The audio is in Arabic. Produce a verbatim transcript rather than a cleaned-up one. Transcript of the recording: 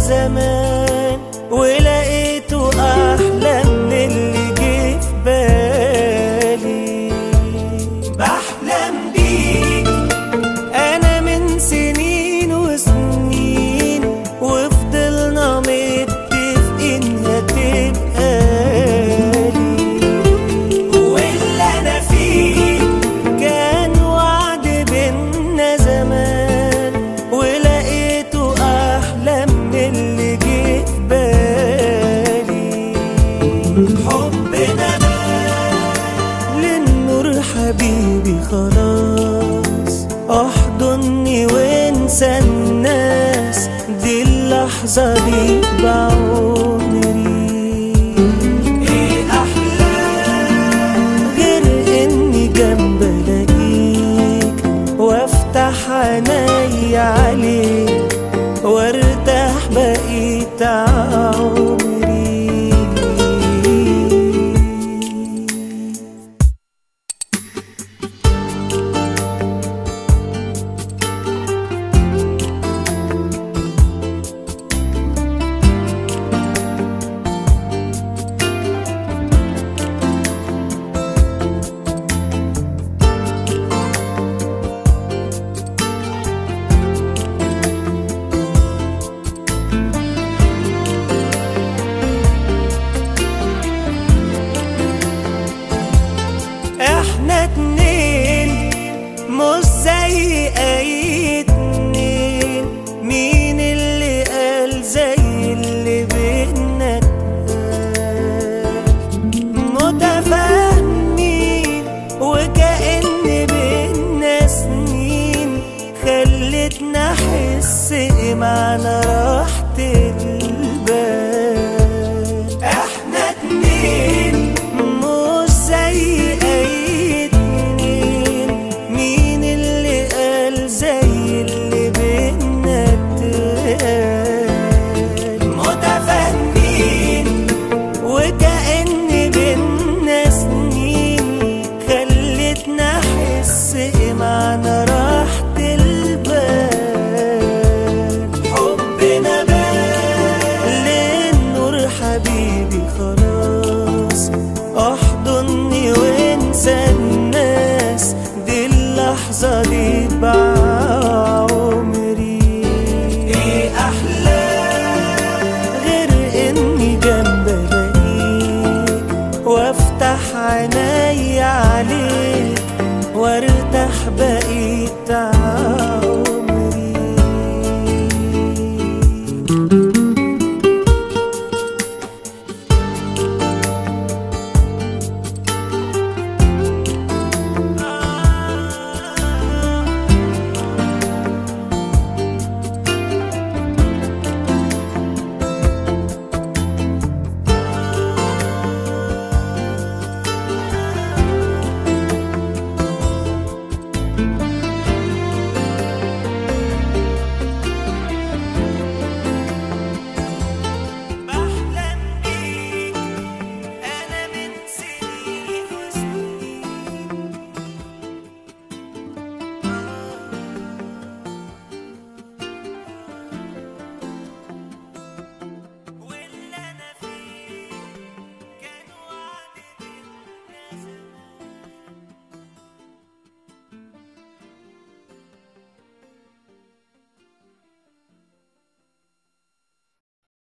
زمان ولقيته أحلى من اللي جه في بالي. بحلم بيك أنا من سنين وسنين، وفضلنا متفقين هتبقى لي، واللي أنا فيه كان وعد بينا زمان ولقيته أحلى من اللي جه في بالي. حبنا ده للنور حبيبي خلاص، احضني وانسى الناس، دي اللحظة دي بعمري. ايه احلى غير اني جنب الاقيك وافتح عيني عليك وارتاح بقيت عمري. احنا اتنين مش زي اي اتنين، مين اللي قال زي اللي بينا اتقال؟ متفاهمين وكأن بينا سنين، خلتنا احس معنى راحة